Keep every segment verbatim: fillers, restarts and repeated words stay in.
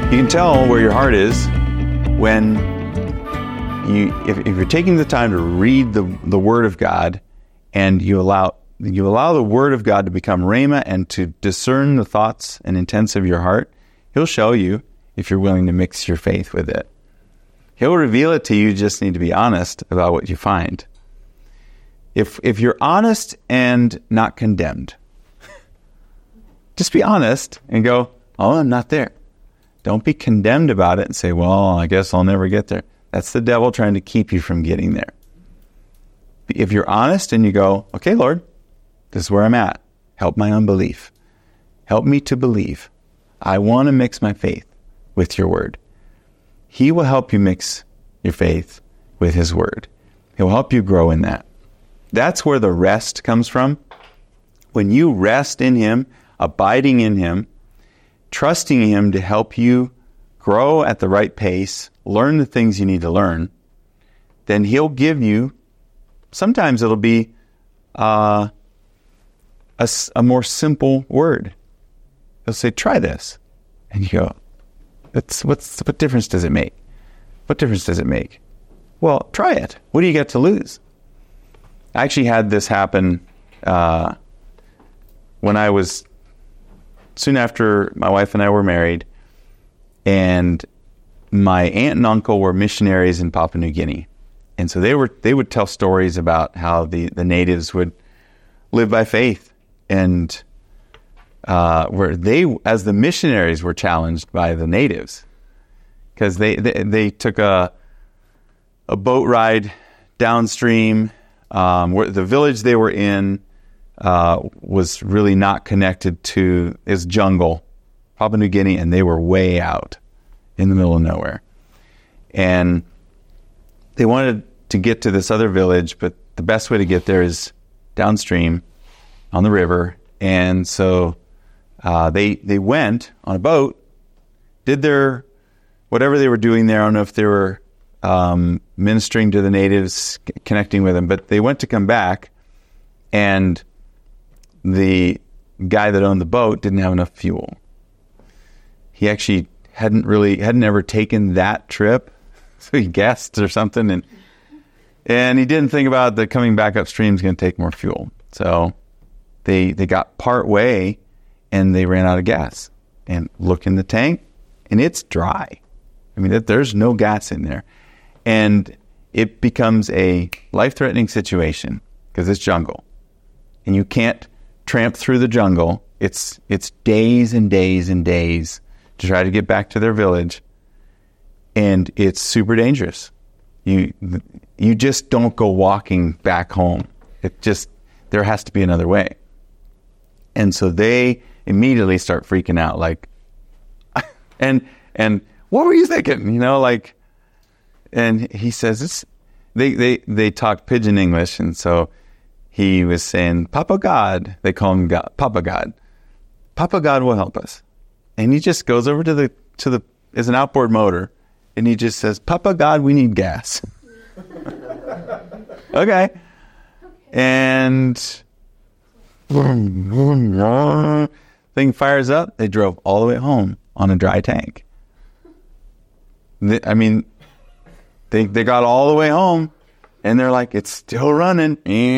You can tell where your heart is when you, if, if you're taking the time to read the, the Word of God, and you allow you allow the Word of God to become rhema and to discern the thoughts and intents of your heart, He'll show you if you're willing to mix your faith with it. He'll reveal it to you. You just need to be honest about what you find. If if you're honest and not condemned, just be honest and go, oh, I'm not there. Don't be condemned about it and say, well, I guess I'll never get there. That's the devil trying to keep you from getting there. If you're honest and you go, okay, Lord, this is where I'm at. Help my unbelief. Help me to believe. I want to mix my faith with your word. He will help you mix your faith with his word. He'll help you grow in that. That's where the rest comes from. When you rest in him, abiding in him, trusting him to help you grow at the right pace, learn the things you need to learn, then he'll give you, sometimes it'll be uh, a, a more simple word. He'll say, try this. And you go, It's, what's, what difference does it make? What difference does it make? Well, try it. What do you get to lose? I actually had this happen uh, when I was, soon after my wife and I were married, and my aunt and uncle were missionaries in Papua New Guinea. And so they were they would tell stories about how the, the natives would live by faith, and uh, where they, as the missionaries, were challenged by the natives, because they, they they took a a boat ride downstream. Um, where the village they were in uh, was really not connected to is jungle, Papua New Guinea, and they were way out in the middle of nowhere. And they wanted to get to this other village, but the best way to get there is downstream on the river. And so uh, they they went on a boat, did their whatever they were doing there. I don't know if they were um, ministering to the natives, c- connecting with them, but they went to come back, and the guy that owned the boat didn't have enough fuel. He actually hadn't really hadn't ever taken that trip, so he guessed or something, and and he didn't think about that coming back upstream is going to take more fuel. So they they got part way, and they ran out of gas. And look in the tank, and it's dry. I mean, there's no gas in there, and it becomes a life-threatening situation because it's jungle, and you can't tramp through the jungle. It's it's days and days and days to try to get back to their village, and it's super dangerous. You you just don't go walking back home. It just, there has to be another way. And so they immediately start freaking out, like, and and what were you thinking? You know, like, and he says, it's, they they they talk pidgin English, and so he was saying, Papa God, they call him God, Papa God. Papa God will help us. And he just goes over to the, to the, there's an outboard motor, and he just says, Papa God, we need gas. Okay. And thing fires up. They drove all the way home on a dry tank. I mean, they they got all the way home, and they're like, it's still running.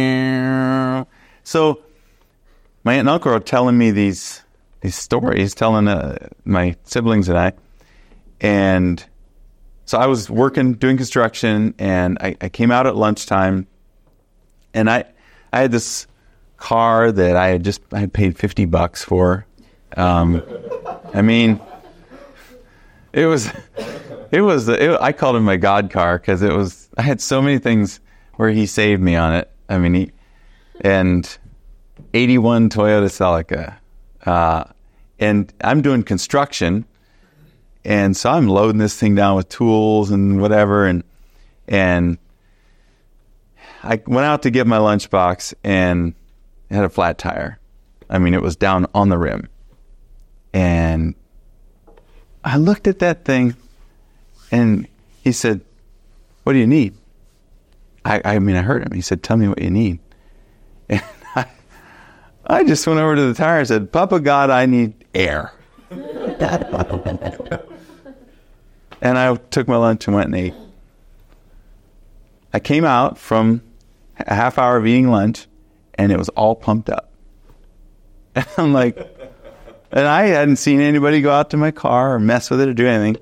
So my aunt and uncle are telling me these these stories, telling uh, my siblings and I. And so I was working, doing construction, and I, I came out at lunchtime, and I I had this car that I had just I had paid fifty bucks for. Um, I mean, it was it was it, I called him my God car because it was I had so many things where he saved me on it. I mean, he and eighty-one Toyota Celica, uh, and I'm doing construction. And so I'm loading this thing down with tools and whatever, and and I went out to get my lunchbox, and it had a flat tire. I mean, it was down on the rim. And I looked at that thing, and he said, what do you need? I, I mean, I heard him. He said, tell me what you need. And I, I just went over to the tire and said, Papa God, I need air. And I took my lunch and went and ate. I came out from a half hour of eating lunch, and it was all pumped up. And I'm like, and I hadn't seen anybody go out to my car or mess with it or do anything.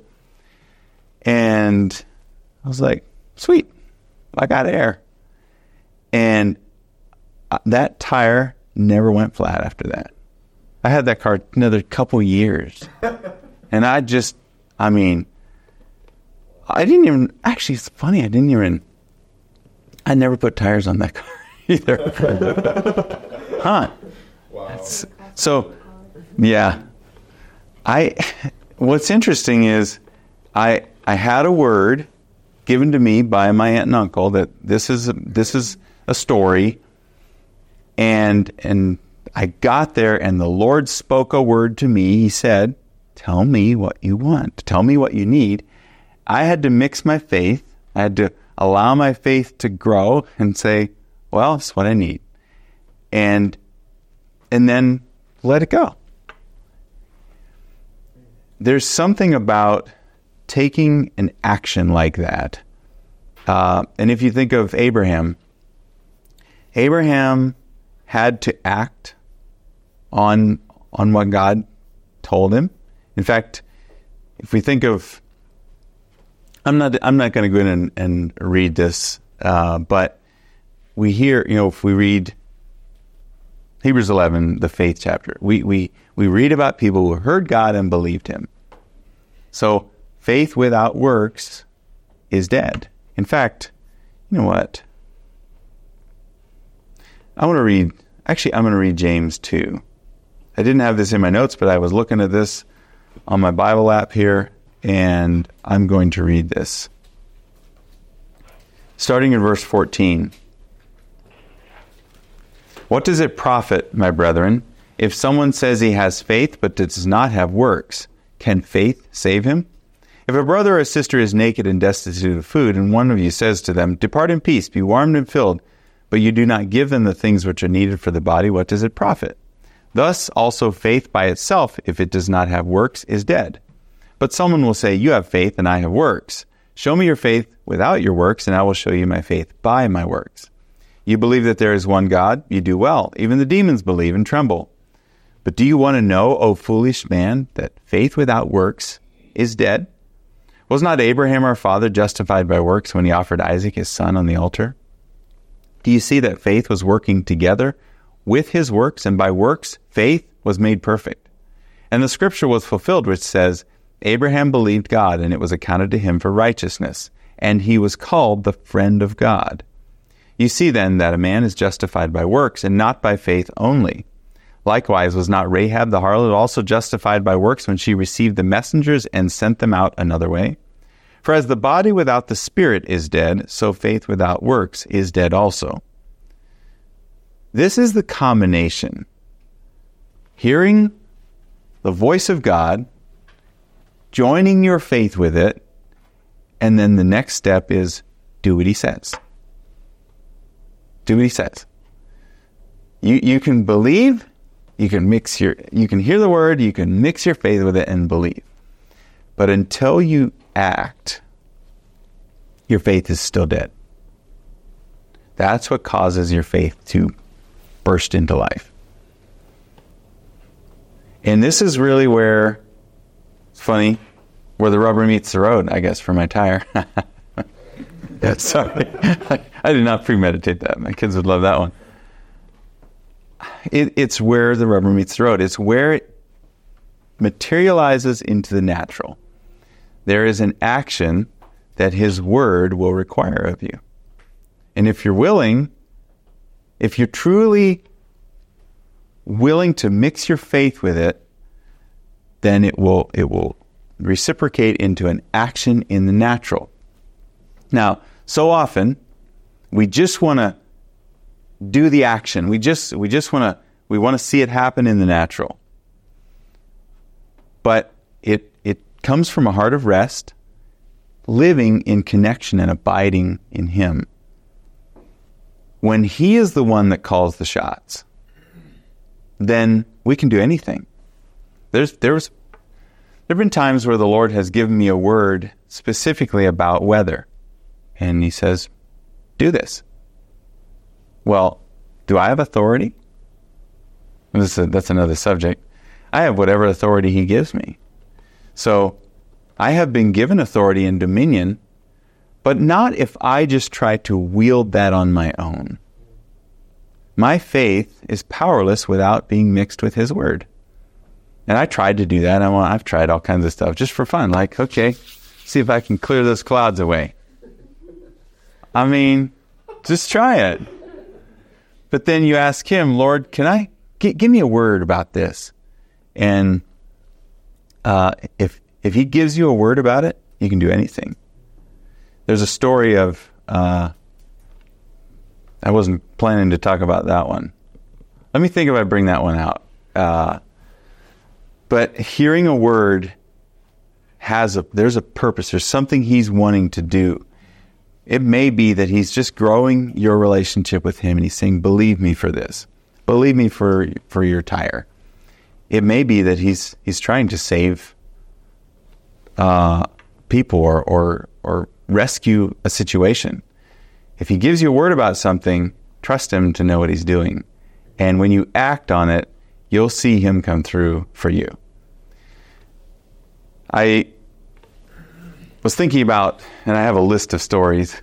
And I was like, sweet, I got air. And that tire never went flat after that. I had that car another couple years. And I just, I mean, I didn't even, actually it's funny, I didn't even, I never put tires on that car either. Huh. Wow. That's, so, yeah. I, what's interesting is I I had a word given to me by my aunt and uncle that this is a, this is a story, and and I got there and the Lord spoke a word to me. He said, "Tell me what you want. Tell me what you need." I had to mix my faith. I had to allow my faith to grow and say, "Well, it's what I need," and and then let it go. There's something about taking an action like that. Uh, and if you think of Abraham, Abraham had to act on on what God told him. In fact, if we think of, I'm not I'm not going to go in and, and read this, uh, but we hear, you know, if we read Hebrews eleven, the faith chapter, we we we read about people who heard God and believed him. So faith without works is dead. In fact, you know what? I want to read, actually, I'm going to read James two. I didn't have this in my notes, but I was looking at this on my Bible app here, and I'm going to read this. Starting in verse fourteen. What does it profit, my brethren, if someone says he has faith but does not have works? Can faith save him? If a brother or sister is naked and destitute of food, and one of you says to them, "Depart in peace, be warmed and filled," but you do not give them the things which are needed for the body, what does it profit? Thus also faith by itself, if it does not have works, is dead. But someone will say, "You have faith and I have works. Show me your faith without your works, and I will show you my faith by my works. You believe that there is one God? You do well. Even the demons believe and tremble. But do you want to know, O foolish man, that faith without works is dead? Was not Abraham our father justified by works when he offered Isaac his son on the altar? Do you see that faith was working together with his works, and by works faith was made perfect? And the scripture was fulfilled, which says, Abraham believed God, and it was accounted to him for righteousness, and he was called the friend of God. You see then that a man is justified by works, and not by faith only. Likewise, was not Rahab the harlot also justified by works when she received the messengers and sent them out another way? For as the body without the spirit is dead, so faith without works is dead also. This is the combination. Hearing the voice of God, joining your faith with it, and then the next step is do what he says. Do what he says. You you can believe, you can mix your you can hear the word, you can mix your faith with it and believe. But until you act, your faith is still dead. That's what causes your faith to burst into life. And this is really where, it's funny, where the rubber meets the road, I guess, for my tire. Yeah, sorry. I did not premeditate that. My kids would love that one. It, it's where the rubber meets the road. It's where it materializes into the natural. There is an action that his word will require of you. And if you're willing, if you're truly willing to mix your faith with it, then it will it will reciprocate into an action in the natural. Now, so often we just want to do the action. We just we just want to we want to see it happen in the natural. But it it comes from a heart of rest, living in connection and abiding in him. When he is the one that calls the shots, then we can do anything. There's there's there have been times where the Lord has given me a word specifically about weather. And he says, do this. Well, do I have authority? This is a, that's another subject. I have whatever authority he gives me. So I have been given authority and dominion, but not if I just try to wield that on my own. My faith is powerless without being mixed with his word. And I tried to do that. I want, I've tried all kinds of stuff just for fun. Like, okay, see if I can clear those clouds away. I mean, just try it. But then you ask him, Lord, can I, g- give me a word about this? And uh, if if he gives you a word about it, you can do anything. There's a story of, uh, I wasn't planning to talk about that one. Let me think if I bring that one out. Uh, but hearing a word has a, there's a purpose. There's something he's wanting to do. It may be that he's just growing your relationship with him and he's saying, believe me for this. Believe me for for your tire. It may be that he's he's trying to save uh, people or, or or rescue a situation. If he gives you a word about something, trust him to know what he's doing. And when you act on it, you'll see him come through for you. I was thinking about, and I have a list of stories,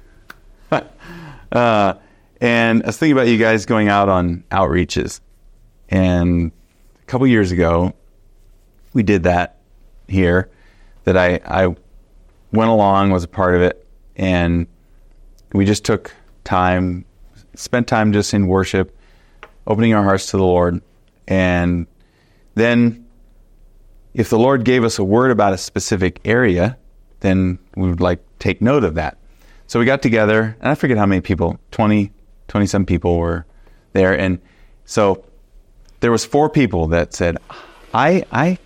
uh, and I was thinking about you guys going out on outreaches. And a couple years ago, we did that here, that I, I went along, was a part of it, and we just took time, spent time just in worship, opening our hearts to the Lord. And then if the Lord gave us a word about a specific area, then we would like take note of that. So we got together, and I forget how many people, twenty, twenty-some people were there. And so there was four people that said, I I,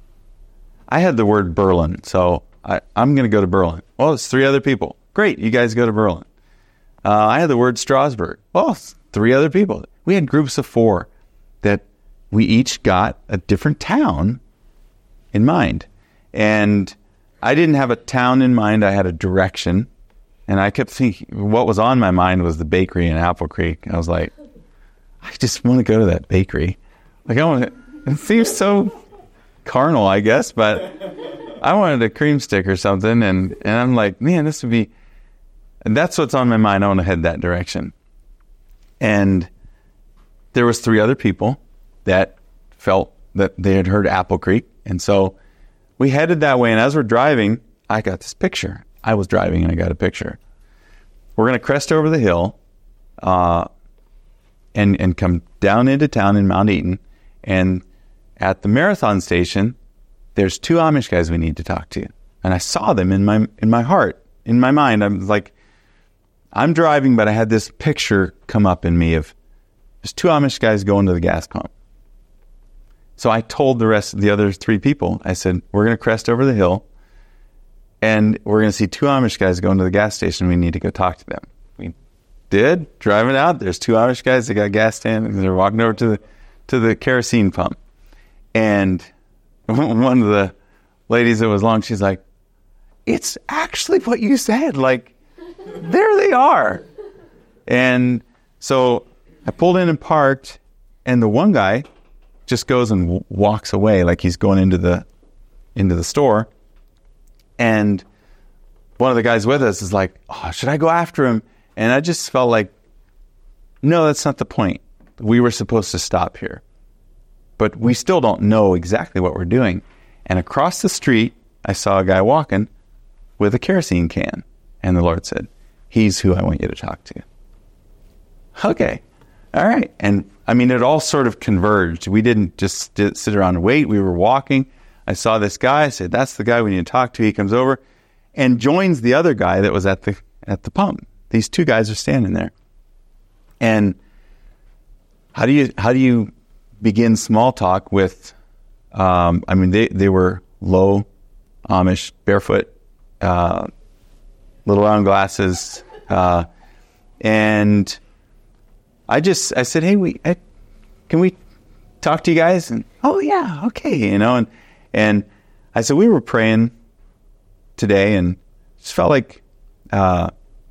I had the word Berlin, so I, I'm going to go to Berlin. Well, it's three other people. Great, you guys go to Berlin. Uh, I had the word Strasbourg. Well, it's three other people. We had groups of four that we each got a different town in mind. And I didn't have a town in mind. I had a direction. And I kept thinking, what was on my mind was the bakery in Apple Creek. I was like, I just want to go to that bakery. Like, I want to, it seems so carnal, I guess, but I wanted a cream stick or something. And, and I'm like, man, this would be, and that's what's on my mind. I want to head that direction. And there was three other people that felt that they had heard Apple Creek. And so we headed that way. And as we're driving, I got this picture. I was driving and I got a picture. We're going to crest over the hill uh, and, and come down into town in Mount Eaton. And at the marathon station, there's two Amish guys we need to talk to. And I saw them in my in my heart, in my mind. I'm like, I'm driving, but I had this picture come up in me of there's two Amish guys going to the gas pump. So I told the rest of the other three people, I said, we're going to crest over the hill and we're going to see two Amish guys going to the gas station. We need to go talk to them. We did, driving out. There's two Amish guys that got a gas stand and they're walking over to the, to the kerosene pump. And one of the ladies that was along, she's like, it's actually what you said. Like, there they are. And so I pulled in and parked, and the one guy just goes and w- walks away like he's going into the into the store. And one of the guys with us is like, oh, should I go after him? And I just felt like, no, that's not the point. We were supposed to stop here. But we still don't know exactly what we're doing. And across the street, I saw a guy walking with a kerosene can. And the Lord said, he's who I want you to talk to. Okay. All right. And I mean, it all sort of converged. We didn't just sit around and wait. We were walking. I saw this guy. I said, that's the guy we need to talk to. He comes over and joins the other guy that was at the at the pump. These two guys are standing there. And how do you how do you begin small talk with, um, I mean, they, they were low Amish, barefoot, uh, little round glasses. Uh, and I just, I said, hey, we, I, can we talk to you guys? And, oh yeah, okay. You know, and, and I said, we were praying today and just felt like, uh,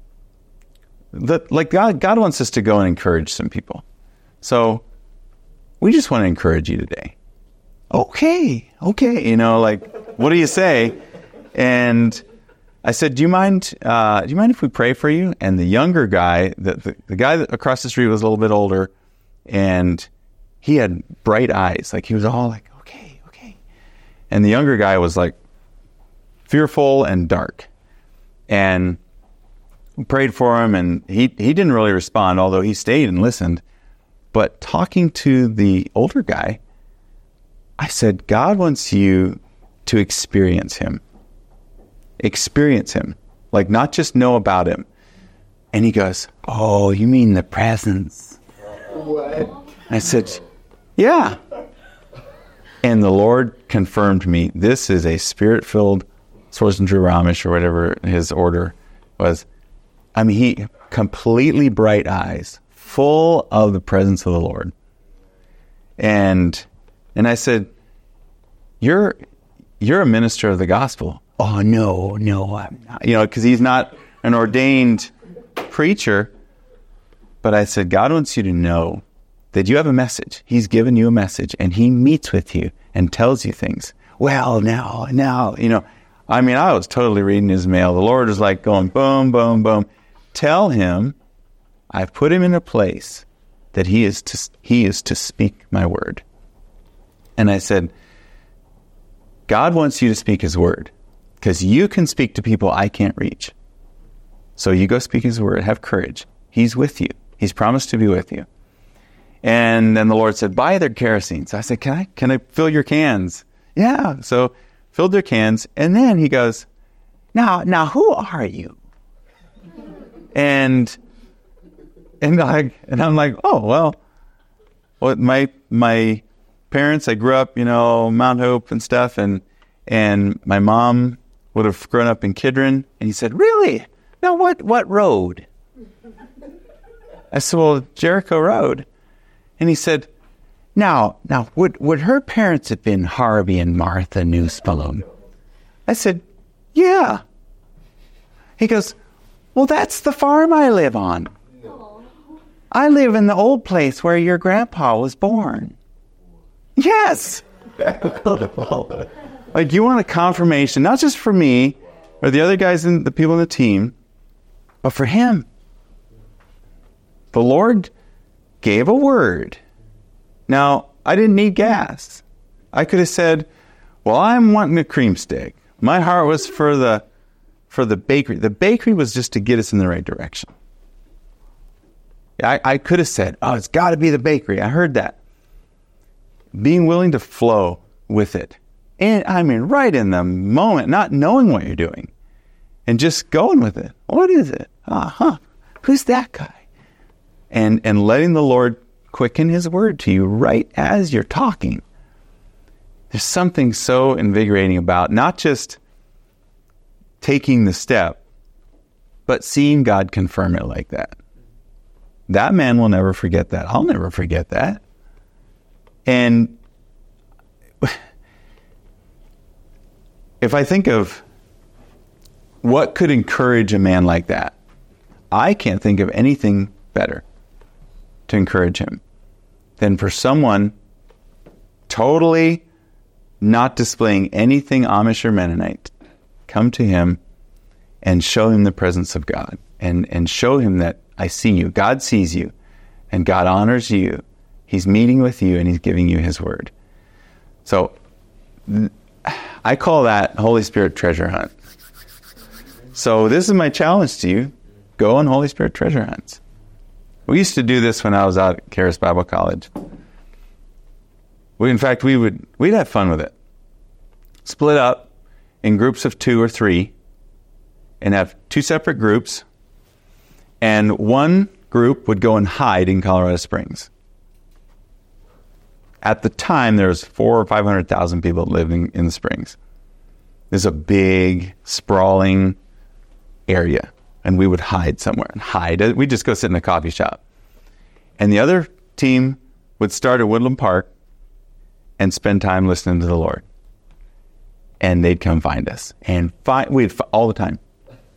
that, like God, God wants us to go and encourage some people. So we just want to encourage you today. Okay, okay. You know, like, what do you say? And I said, do you mind, uh, do you mind if we pray for you? And the younger guy, the, the, the guy that across the street was a little bit older, and he had bright eyes. Like, he was all like, okay, okay. And the younger guy was like fearful and dark. And we prayed for him, and he, he didn't really respond, although he stayed and listened. But talking to the older guy, I said, God wants you to experience him. Experience him. Like, not just know about him. And he goes, oh, you mean the presence? What? I said, yeah. And the Lord confirmed me, this is a spirit-filled Sorcerer Ramesh, or whatever his order was. I mean, he completely bright eyes, full of the presence of the Lord. And and I said, you're you're a minister of the gospel. Oh, no, no, I'm not. You know, because he's not an ordained preacher. But I said, God wants you to know that you have a message. He's given you a message, and he meets with you and tells you things. Well, now, now, you know, I mean, I was totally reading his mail. The Lord was like going boom, boom, boom. Tell him I've put him in a place that he is to he is to speak my word. And I said, God wants you to speak his word, because you can speak to people I can't reach. So you go speak his word. Have courage. He's with you. He's promised to be with you. And then the Lord said, buy their kerosene. So I said, can I, can I fill your cans? Yeah. So filled their cans. And then he goes, now, now who are you? And, and I, and I'm like, oh, well, well, my, my parents, I grew up, you know, Mount Hope and stuff. And, and my mom would have grown up in Kidron. And he said, really? Now what, what road? I said, well, Jericho Road. And he said, now, now, would, would her parents have been Harvey and Martha Newspalone? I said, yeah. He goes, well, that's the farm I live on. I live in the old place where your grandpa was born. Yes. Like, you want a confirmation, not just for me or the other guys and the people in the team, but for him. The Lord gave a word. Now, I didn't need gas. I could have said, well, I'm wanting a cream stick. My heart was for the for the bakery. The bakery was just to get us in the right direction. I, I could have said, oh, it's got to be the bakery. I heard that. Being willing to flow with it. And I mean, right in the moment, not knowing what you're doing. And just going with it. What is it? Uh-huh. Who's that guy? And and letting the Lord quicken his word to you right as you're talking. There's something so invigorating about not just taking the step, but seeing God confirm it like that. That man will never forget that. I'll never forget that. And if I think of what could encourage a man like that, I can't think of anything better to encourage him than for someone totally not displaying anything Amish or Mennonite come to him and show him the presence of God and, and show him that I see you. God sees you and God honors you. He's meeting with you and he's giving you his word. So I call that Holy Spirit treasure hunt. So this is my challenge to you. Go on Holy Spirit treasure hunts. We used to do this when I was out at Charis Bible College. We, in fact, we would, we'd have fun with it. Split up in groups of two or three and have two separate groups. And one group would go and hide in Colorado Springs. At the time, there was four or five hundred thousand people living in the Springs. There's a big, sprawling area. And we would hide somewhere and hide. We'd just go sit in a coffee shop. And the other team would start at Woodland Park and spend time listening to the Lord. And they'd come find us. And fi- we'd fi- all the time.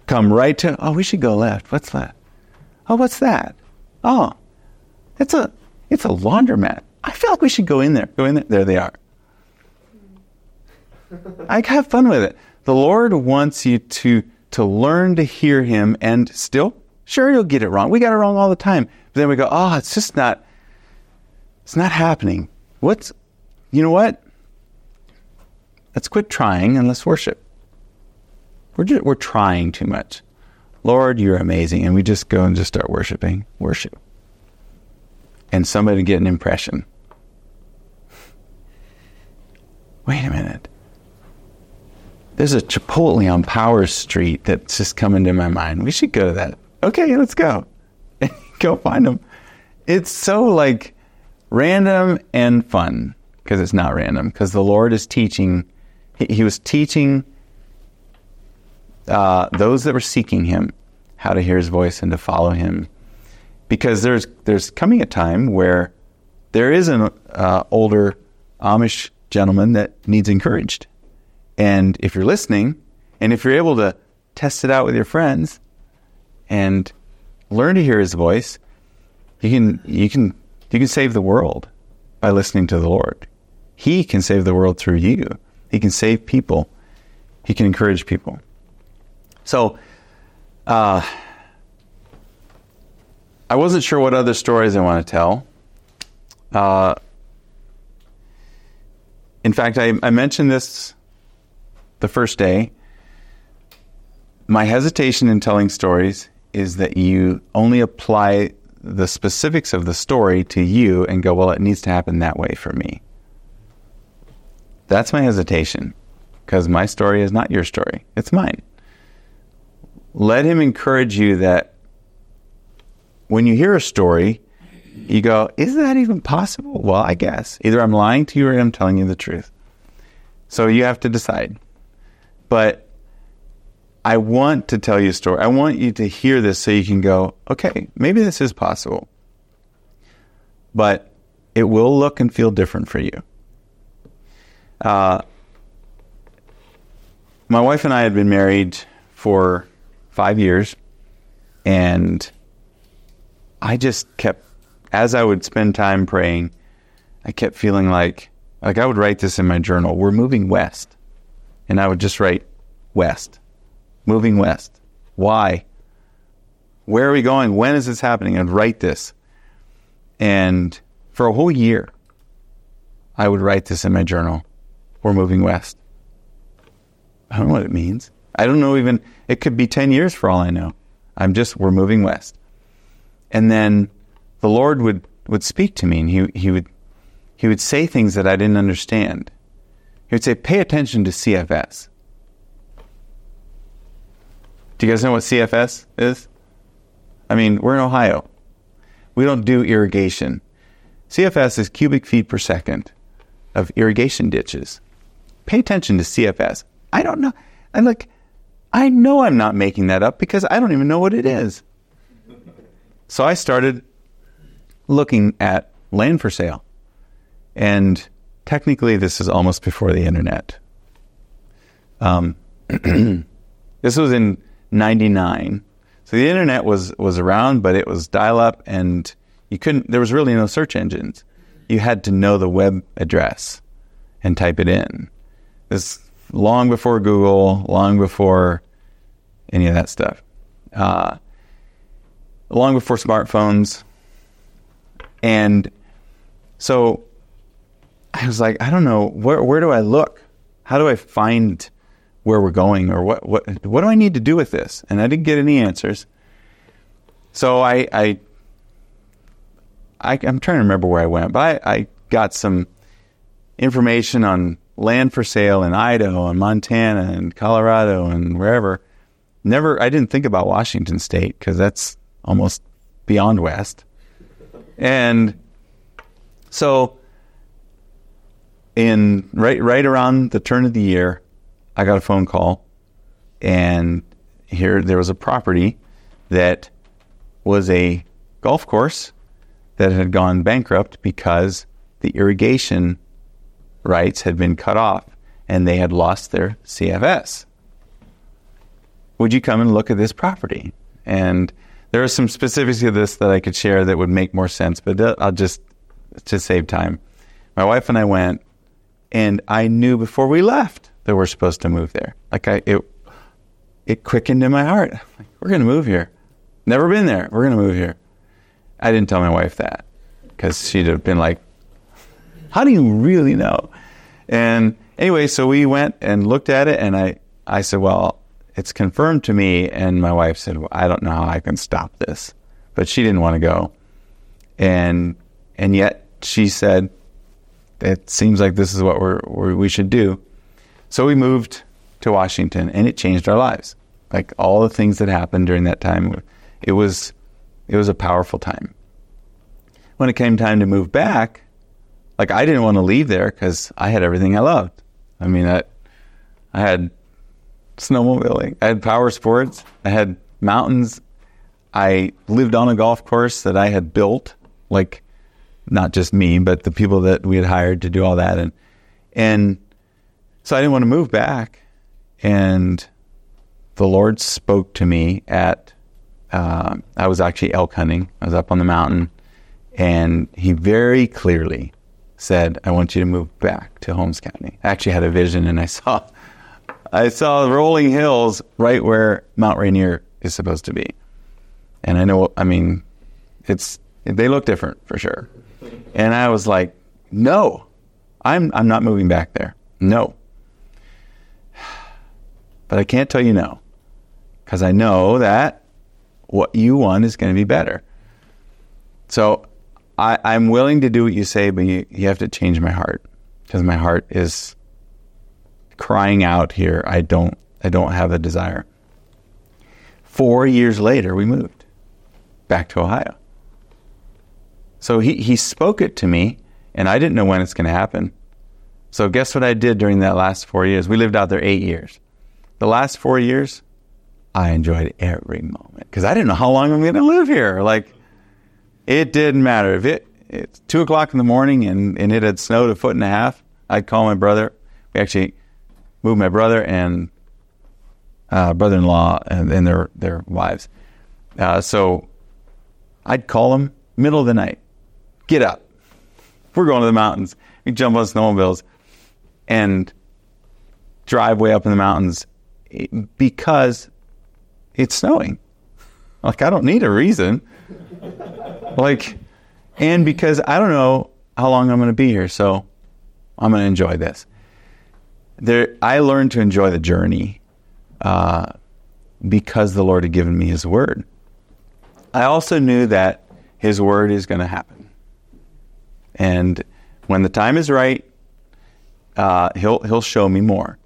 come right to, oh, we should go left. What's that? Oh, what's that? Oh, it's a it's a laundromat. I feel like we should go in there. Go in there. There they are. I have fun with it. The Lord wants you to to learn to hear him, and still, sure, you'll get it wrong. We got it wrong all the time. But then we go, oh, it's just not, it's not happening. What's, you know what? Let's quit trying and let's worship. We're just, we're trying too much. Lord, you're amazing. And we just go and just start worshiping. Worship. And somebody get an impression. Wait a minute. There's a Chipotle on Power Street that's just coming to my mind. We should go to that. Okay, let's go. Go find them. It's so like random and fun, because it's not random, because the Lord is teaching. He, he was teaching uh, those that were seeking him how to hear his voice and to follow him, because there's there's coming a time where there is an uh, older Amish gentleman that needs encouraged. And if you're listening, and if you're able to test it out with your friends and learn to hear his voice, you can you can you can save the world by listening to the Lord. He can save the world through you. He can save people. He can encourage people. So, uh, I wasn't sure what other stories I want to tell. Uh, in fact, I, I mentioned this the first day. My hesitation in telling stories is that you only apply the specifics of the story to you and go, well, it needs to happen that way for me. That's my hesitation, because my story is not your story. It's mine. Let him encourage you that when you hear a story, you go, is that even possible? Well, I guess. Either I'm lying to you or I'm telling you the truth. So you have to decide. But I want to tell you a story. I want you to hear this so you can go, okay, maybe this is possible. But it will look and feel different for you. Uh, my wife and I had been married for five years, and I just kept, as I would spend time praying, I kept feeling like, like I would write this in my journal, we're moving west. And I would just write west. Moving west. Why? Where are we going? When is this happening? I'd write this. And for a whole year, I would write this in my journal. We're moving west. I don't know what it means. I don't know even, it could be ten years for all I know. I'm just, we're moving west. And then the Lord would, would speak to me, and he, he would, he would say things that I didn't understand. He would say, pay attention to C F S. Do you guys know what C F S is? I mean, we're in Ohio. We don't do irrigation. C F S is cubic feet per second of irrigation ditches. Pay attention to C F S. I don't know. I'm like, I know I'm not making that up because I don't even know what it is. So I started looking at land for sale. And technically, this is almost before the internet. Um, this was in ninety-nine. So the internet was, was around, but it was dial-up, and you couldn't, there was really no search engines. You had to know the web address and type it in. This long before Google, long before any of that stuff. Uh, long before smartphones. And so I was like, I don't know, where where do I look? How do I find where we're going, or what what what do I need to do with this? And I didn't get any answers. So I I, I I'm trying to remember where I went, but I, I got some information on land for sale in Idaho and Montana and Colorado and wherever. Never, I didn't think about Washington State because that's almost beyond west. And so in right right around the turn of the year, I got a phone call, and here there was a property that was a golf course that had gone bankrupt because the irrigation rights had been cut off and they had lost their C F S. would you come and look at this property? And there are some specifics of this that I could share that would make more sense, but I'll just, to save time. My wife and I went, and I knew before we left that we're supposed to move there. Like I, it, it quickened in my heart. Like, we're going to move here. Never been there. We're going to move here. I didn't tell my wife that because she'd have been like, how do you really know? And anyway, so we went and looked at it, and I, I said, well, it's confirmed to me. And my wife said, well, I don't know how I can stop this. But she didn't want to go. And and yet she said, it seems like this is what we're, we're, we should do. So we moved to Washington, and it changed our lives. Like all the things that happened during that time, it was it was a powerful time. When it came time to move back, like I didn't want to leave there because I had everything I loved. I mean, I, I had snowmobiling, I had power sports, I had mountains. I lived on a golf course that I had built, like not just me, but the people that we had hired to do all that. And and so I didn't want to move back. And the Lord spoke to me at, uh, I was actually elk hunting. I was up on the mountain. And he very clearly said, I want you to move back to Holmes County. I actually had a vision, and I saw, I saw rolling hills right where Mount Rainier is supposed to be. And I know, I mean, it's, they look different for sure. And I was like, no, I'm I'm not moving back there. No. But I can't tell you no, because I know that what you want is going to be better. So I, I'm willing to do what you say, but you, you have to change my heart, because my heart is crying out here. I don't I don't have a desire. Four years later, we moved back to Ohio. So he, he spoke it to me, and I didn't know when it's going to happen. So guess what I did during that last four years? We lived out there eight years. The last four years, I enjoyed every moment, because I didn't know how long I'm going to live here. Like, it didn't matter. If it it's two o'clock in the morning and, and it had snowed a foot and a half, I'd call my brother. We actually moved my brother and uh, brother-in-law and, and their, their wives. Uh, so I'd call them middle of the night. Get up. We're going to the mountains. We jump on snowmobiles and drive way up in the mountains because it's snowing. Like, I don't need a reason. Like, and because I don't know how long I'm going to be here, so I'm going to enjoy this. There, I learned to enjoy the journey uh, because the Lord had given me His Word. I also knew that His Word is going to happen. And when the time is right, uh, he'll he'll show me more.